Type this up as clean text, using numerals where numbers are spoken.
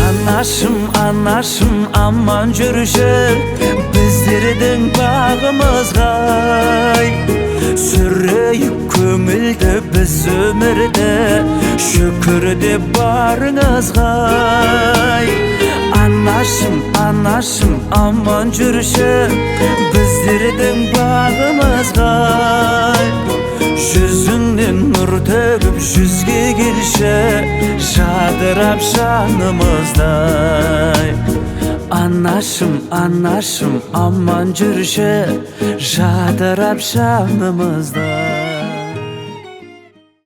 Anaşım aman жүрші біздердің бағымызға сүрейік көңілді біз өмірді шүкірде барыңызға Анашым аман жүрші біздердің бағымызға жүзіңнен нұр төгіп жүзге келші жадырап жанымыздай Анашым аман жүрші жадырап жанымыздай